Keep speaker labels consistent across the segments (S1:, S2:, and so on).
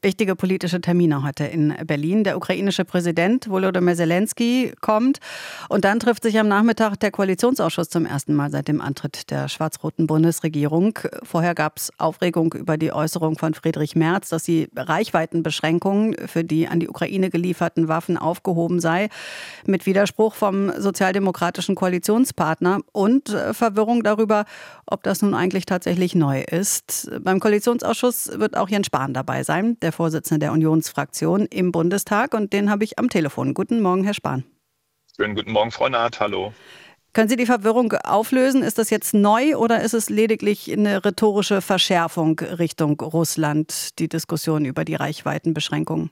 S1: Wichtige politische Termine heute in Berlin. Der ukrainische Präsident Volodymyr Zelensky kommt. Und dann trifft sich am Nachmittag der Koalitionsausschuss zum ersten Mal seit dem Antritt der schwarz-roten Bundesregierung. Vorher gab es Aufregung über die Äußerung von Friedrich Merz, dass die Reichweitenbeschränkungen für die an die Ukraine gelieferten Waffen aufgehoben sei. Mit Widerspruch vom sozialdemokratischen Koalitionspartner und Verwirrung darüber, ob das nun eigentlich tatsächlich neu ist. Beim Koalitionsausschuss wird auch Jens Spahn dabei sein, der Vorsitzende der Unionsfraktion im Bundestag. Und den habe ich am Telefon. Guten Morgen, Herr Spahn.
S2: Schönen guten Morgen, Frau Naht. Hallo.
S1: Können Sie die Verwirrung auflösen? Ist das jetzt neu oder ist es lediglich eine rhetorische Verschärfung Richtung Russland, die Diskussion über die Reichweitenbeschränkungen?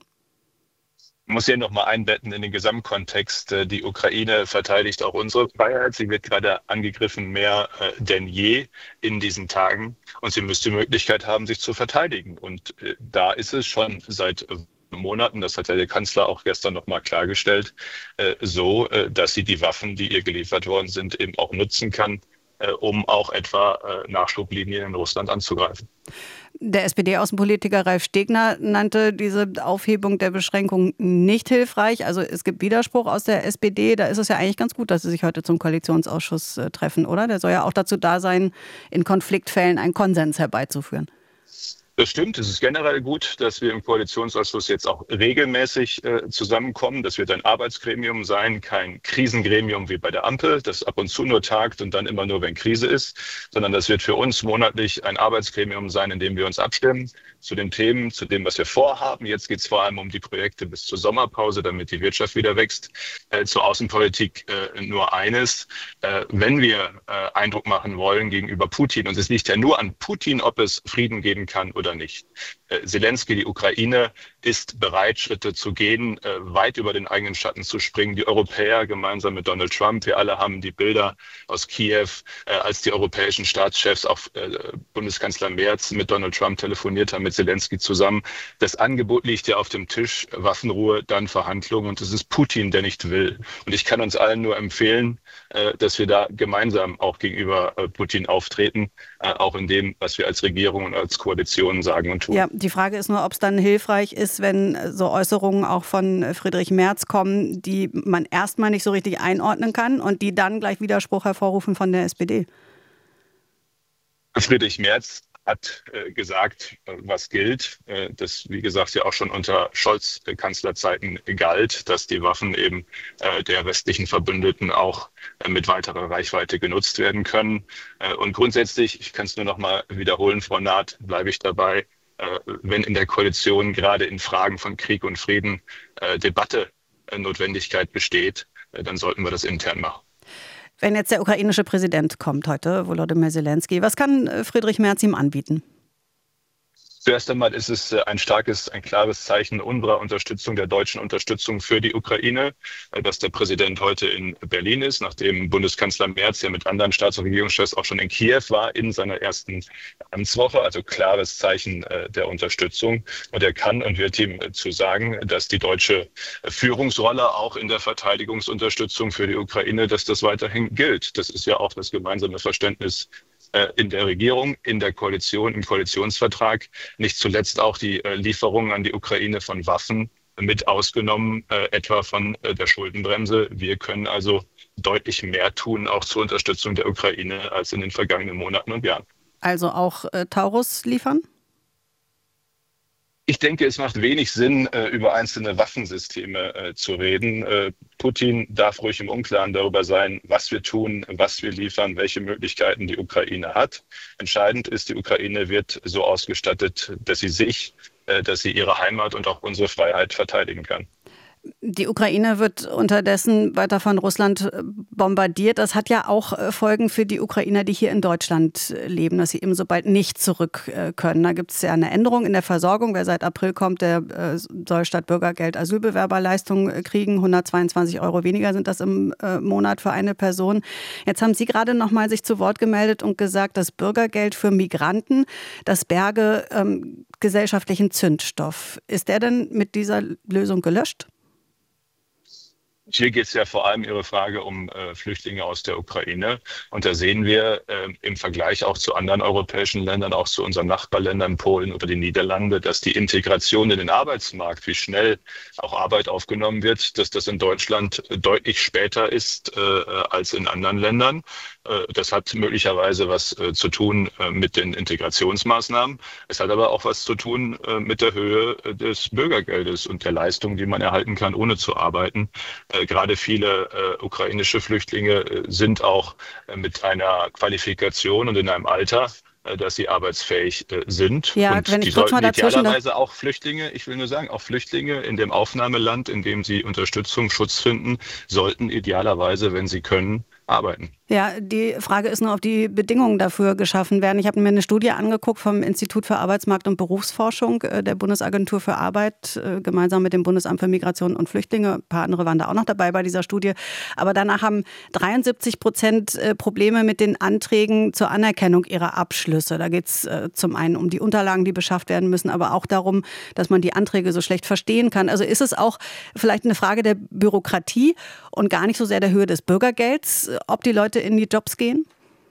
S2: Ich muss hier nochmal einbetten in den Gesamtkontext. Die Ukraine verteidigt auch unsere Freiheit. Sie wird gerade angegriffen, mehr denn je in diesen Tagen. Und sie müsste die Möglichkeit haben, sich zu verteidigen. Und da ist es schon seit Monaten, das hat ja der Kanzler auch gestern nochmal klargestellt, so, dass sie die Waffen, die ihr geliefert worden sind, eben auch nutzen kann, um auch etwa Nachschublinien in Russland anzugreifen.
S1: Der SPD-Außenpolitiker Ralf Stegner nannte diese Aufhebung der Beschränkung nicht hilfreich. Also es gibt Widerspruch aus der SPD. Da ist es ja eigentlich ganz gut, dass Sie sich heute zum Koalitionsausschuss treffen, oder? Der soll ja auch dazu da sein, in Konfliktfällen einen Konsens herbeizuführen.
S2: Das stimmt. Es ist generell gut, dass wir im Koalitionsausschuss jetzt auch regelmäßig zusammenkommen. Das wird ein Arbeitsgremium sein, kein Krisengremium wie bei der Ampel, das ab und zu nur tagt und dann immer nur, wenn Krise ist, sondern das wird für uns monatlich ein Arbeitsgremium sein, in dem wir uns abstimmen zu den Themen, zu dem, was wir vorhaben. Jetzt geht es vor allem um die Projekte bis zur Sommerpause, damit die Wirtschaft wieder wächst. Zur Außenpolitik nur eines. Wenn wir Eindruck machen wollen gegenüber Putin, und es liegt ja nur an Putin, ob es Frieden geben kann oder nicht. Zelensky, die Ukraine, ist bereit, Schritte zu gehen, weit über den eigenen Schatten zu springen. Die Europäer gemeinsam mit Donald Trump, wir alle haben die Bilder aus Kiew, als die europäischen Staatschefs, auch Bundeskanzler Merz mit Donald Trump telefoniert haben, mit Zelensky zusammen. Das Angebot liegt ja auf dem Tisch, Waffenruhe, dann Verhandlungen, und es ist Putin, der nicht will. Und ich kann uns allen nur empfehlen, dass wir da gemeinsam auch gegenüber Putin auftreten, auch in dem, was wir als Regierung und als Koalition sagen und tun.
S1: Ja, die Frage ist nur, ob es dann hilfreich ist, wenn so Äußerungen auch von Friedrich Merz kommen, die man erstmal nicht so richtig einordnen kann und die dann gleich Widerspruch hervorrufen von der SPD.
S2: Friedrich Merz hat gesagt, was gilt, das, wie gesagt, ja auch schon unter Scholz-Kanzlerzeiten galt, dass die Waffen eben der westlichen Verbündeten auch mit weiterer Reichweite genutzt werden können. Und grundsätzlich, ich kann es nur noch mal wiederholen, Frau Naht, bleibe ich dabei, wenn in der Koalition gerade in Fragen von Krieg und Frieden Debatte Notwendigkeit besteht, dann sollten wir das intern machen.
S1: Wenn jetzt der ukrainische Präsident kommt heute, Volodymyr Zelensky, was kann Friedrich Merz ihm anbieten?
S2: Zuerst einmal ist es ein klares Zeichen unserer Unterstützung, der deutschen Unterstützung für die Ukraine, dass der Präsident heute in Berlin ist, nachdem Bundeskanzler Merz ja mit anderen Staats- und Regierungschefs auch schon in Kiew war in seiner ersten Amtswoche. Also klares Zeichen der Unterstützung. Und er kann und wird ihm zu sagen, dass die deutsche Führungsrolle auch in der Verteidigungsunterstützung für die Ukraine, dass das weiterhin gilt. Das ist ja auch das gemeinsame Verständnis in der Regierung, in der Koalition, im Koalitionsvertrag, nicht zuletzt auch die Lieferungen an die Ukraine von Waffen mit ausgenommen, etwa von der Schuldenbremse. Wir können also deutlich mehr tun, auch zur Unterstützung der Ukraine, als in den vergangenen Monaten und Jahren.
S1: Also auch Taurus liefern?
S2: Ich denke, es macht wenig Sinn, über einzelne Waffensysteme zu reden. Putin darf ruhig im Unklaren darüber sein, was wir tun, was wir liefern, welche Möglichkeiten die Ukraine hat. Entscheidend ist, die Ukraine wird so ausgestattet, dass sie ihre Heimat und auch unsere Freiheit verteidigen kann.
S1: Die Ukraine wird unterdessen weiter von Russland bombardiert. Das hat ja auch Folgen für die Ukrainer, die hier in Deutschland leben, dass sie eben so bald nicht zurück können. Da gibt es ja eine Änderung in der Versorgung. Wer seit April kommt, der soll statt Bürgergeld Asylbewerberleistung kriegen. 122 € weniger sind das im Monat für eine Person. Jetzt haben Sie gerade noch mal sich zu Wort gemeldet und gesagt, das Bürgergeld für Migranten, das berge gesellschaftlichen Zündstoff. Ist der denn mit dieser Lösung gelöscht?
S2: Hier geht es ja vor allem Ihre Frage um Flüchtlinge aus der Ukraine. Und da sehen wir im Vergleich auch zu anderen europäischen Ländern, auch zu unseren Nachbarländern Polen oder die Niederlande, dass die Integration in den Arbeitsmarkt, wie schnell auch Arbeit aufgenommen wird, dass das in Deutschland deutlich später ist als in anderen Ländern. Das hat möglicherweise was zu tun mit den Integrationsmaßnahmen. Es hat aber auch was zu tun mit der Höhe des Bürgergeldes und der Leistung, die man erhalten kann, ohne zu arbeiten. Gerade viele ukrainische Flüchtlinge sind auch mit einer Qualifikation und in einem Alter, dass sie arbeitsfähig sind.
S1: Ja,
S2: Und
S1: wenn
S2: die
S1: ich kurz mal
S2: sollten
S1: dazwischen
S2: idealerweise auch Flüchtlinge, ich will nur sagen, auch Flüchtlinge in dem Aufnahmeland, in dem sie Unterstützung, Schutz finden, sollten idealerweise, wenn sie können, arbeiten.
S1: Ja, die Frage ist nur, ob die Bedingungen dafür geschaffen werden. Ich habe mir eine Studie angeguckt vom Institut für Arbeitsmarkt und Berufsforschung der Bundesagentur für Arbeit, gemeinsam mit dem Bundesamt für Migration und Flüchtlinge. Ein paar andere waren da auch noch dabei bei dieser Studie. Aber danach haben 73% Probleme mit den Anträgen zur Anerkennung ihrer Abschlüsse. Da geht es zum einen um die Unterlagen, die beschafft werden müssen, aber auch darum, dass man die Anträge so schlecht verstehen kann. Also ist es auch vielleicht eine Frage der Bürokratie und gar nicht so sehr der Höhe des Bürgergelds, ob die Leute in die Jobs gehen?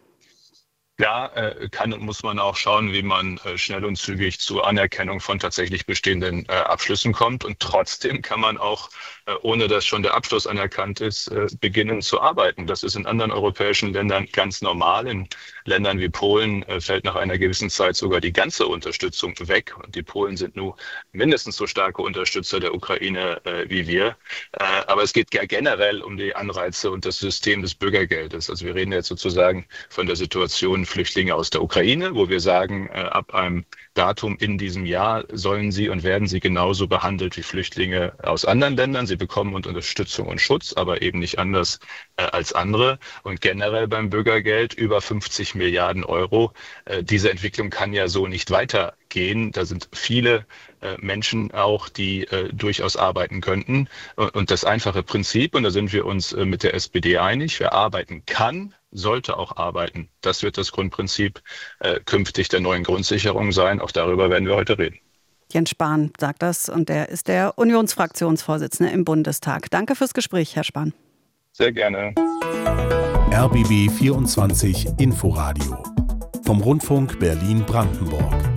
S2: Ja, kann und muss man auch schauen, wie man schnell und zügig zur Anerkennung von tatsächlich bestehenden Abschlüssen kommt. Und trotzdem kann man auch, ohne dass schon der Abschluss anerkannt ist, beginnen zu arbeiten. Das ist in anderen europäischen Ländern ganz normal. In Ländern wie Polen fällt nach einer gewissen Zeit sogar die ganze Unterstützung weg. Und die Polen sind nun mindestens so starke Unterstützer der Ukraine wie wir. Aber es geht ja generell um die Anreize und das System des Bürgergeldes. Also wir reden jetzt sozusagen von der Situation Flüchtlinge aus der Ukraine, wo wir sagen, ab einem Datum in diesem Jahr sollen sie und werden sie genauso behandelt wie Flüchtlinge aus anderen Ländern. Sie bekommen Unterstützung und Schutz, aber eben nicht anders als andere. Und generell beim Bürgergeld über 50 Milliarden Euro. Diese Entwicklung kann ja so nicht weitergehen. Da sind viele Menschen auch, die durchaus arbeiten könnten. Und das einfache Prinzip, und da sind wir uns mit der SPD einig, wer arbeiten kann, sollte auch arbeiten. Das wird das Grundprinzip künftig der neuen Grundsicherung sein. Auch darüber werden wir heute reden.
S1: Jens Spahn sagt das und er ist der Unionsfraktionsvorsitzende im Bundestag. Danke fürs Gespräch, Herr Spahn.
S2: Sehr gerne.
S3: RBB 24 Inforadio vom Rundfunk Berlin-Brandenburg.